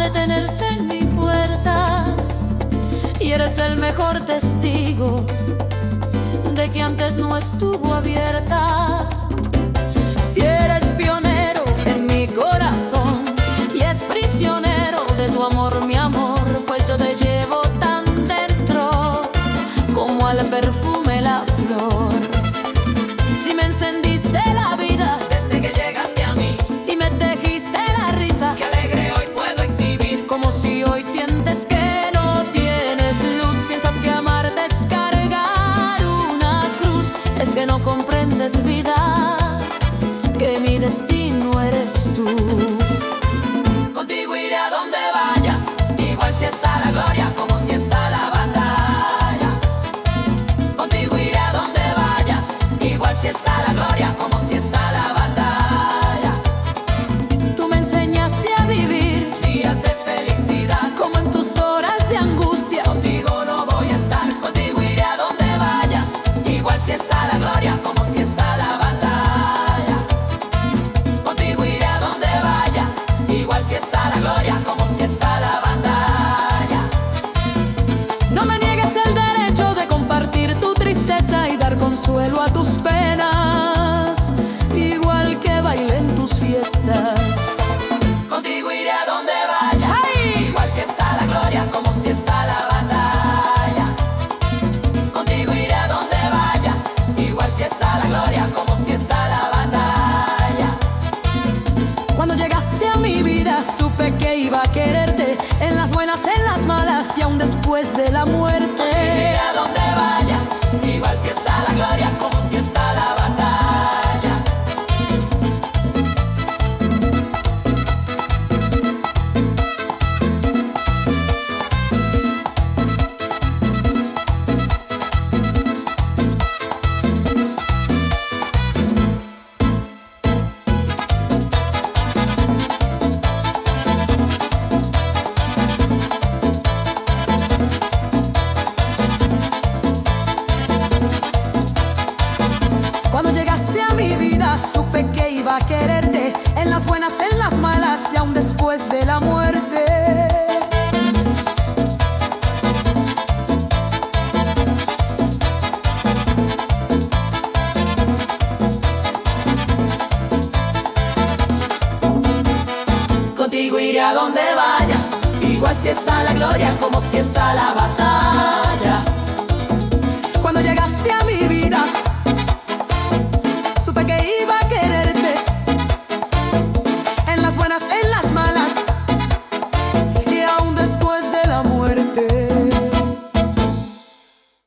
detenerse en mi puerta y eres el mejor testigo de que antes no estuvo abierta. Si eres pionero en mi corazón y es prisionero de tu amor, mi amor, pues yo te llevo tan dentro como al perfume la flor. Si me encendiste la vida desde que llegaste a mí y me tejiste la risa, qué alegre hoy puedo exhibir. como si hoy sientes que no tienes luz, piensas que amarte es cargar una cruz. Es que no comprendes, vida, que mi destino eres tú. Contigo iré a donde vayas, igual si es a la gloria como si es a la batalla. Contigo iré a donde vayas, igual si es a la gloria como si es a la batalla. Tú me enseñaste a vivir Días de felicidad, como en tus horas de angustia. contigo no voy a estar. Contigo iré a donde vayas, igual si es a la gloria como si es a la batalla. Contigo iré a donde vayas, igual si es a la gloria como si es a la batalla. No me niegues el derecho de compartir tu tristeza y dar consuelo a tus penas, igual que baile en tus fiestas. Contigo iré a donde vayas, ¡Ay! igual si es a la gloria como si es a la batalla. Contigo iré a donde vayas, igual si es a la gloria como si es a la batalla. Cuando llegaste a mi vida supe que iba a quererte, en las buenas, en las malas y aún después de la muerte. Iré a donde vayas, igual si es a la gloria como si es a la batalla. Cuando llegaste a mi vida supe que iba a quererte, en las buenas, en las malas y aún después de la muerte. Contigo iré a donde vayas, igual si es a la gloria como si es a la batalla.